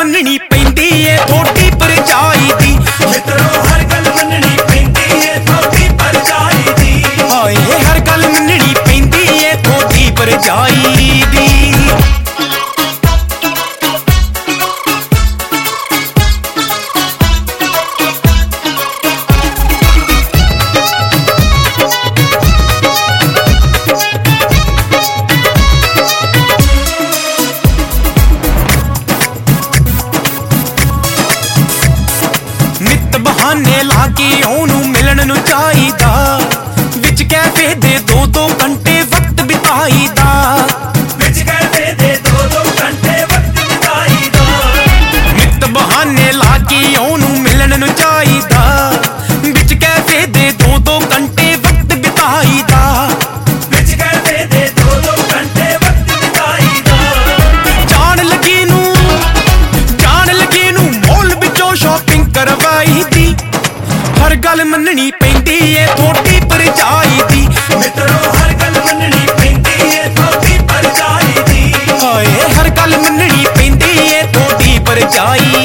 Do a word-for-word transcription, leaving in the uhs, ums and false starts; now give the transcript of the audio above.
ਮੰਨਣੀ ਪੈਂਦੀ ਏ ਥੋੜੀ ਪਰਚਾਈ ਦੀ। ਮਿੱਤਰੋ ਹਰ ਗੱਲ ਮੰਨਣੀ ਪੈਂਦੀ ਏ ਥੋੜੀ ਪਰਚਾਈ ਦੀ। ਹਾਏ ਹਰ ਗੱਲ ਮੰਨਣੀ ਪੈਂਦੀ ਏ ਥੋੜੀ ਪਰਚਾਈ ਦੀ। ਨਿੱਤ ਬਹਾਨੇ ਲਾ ਕੇ ਉਹਨੂੰ ਮਿਲਣ ਨੂੰ ਚਾਹੀਦਾ। ਵਿੱਚ ਕੈਫੇ ਦੇ ਦੋ ਦੋ ਘੰਟੇ ਵਕਤ ਬਿਤਾਈਦਾ। ਵਿੱਚ ਕੈਫੇ ਦੇ ਦੋ ਦੋ ਘੰਟੇ ਵਕਤ ਬਿਤਾਈਦਾ। ਨਿੱਤ ਬਹਾਨੇ ਲਾ ਕੇ ਉਹਨੂੰ ਮਿਲਣ ਨੂੰ ਚਾਹੀਦਾ। ਵਿੱਚ ਕੈਫੇ ਦੇ ਦੋ ਦੋ ਘੰਟੇ ਵਕਤ ਬਿਤਾਈਦਾ। ਵਿੱਚ ਕੈਫੇ ਦੇ ਦੋ ਦੋ ਘੰਟੇ ਵਕਤ ਬਿਤਾਈਦਾ। ਜਾਣ ਲੱਗੀ ਨੂੰ ਜਾਣ ਲੱਗੀ ਨੂੰ ਮੋਲ ਵਿੱਚੋਂ ਸ਼ਾਪਿੰਗ ਕਰਵਾਈ ਦੀ। ਹਰ ਗੱਲ ਮੰਨਣੀ ਪੈਂਦੀ ਏ ਥੋੜੀ ਪਰਚਾਈ ਦੀ। ਮਿੱਤਰੋ ਹਰ ਗੱਲ ਮੰਨਣੀ ਪੈਂਦੀ ਏ ਥੋੜੀ ਪਰਚਾਈ ਦੀ। ਹਾਏ ਹਰ ਗੱਲ ਮੰਨਣੀ ਪੈਂਦੀ ਏ ਥੋੜੀ ਪਰਚਾਈ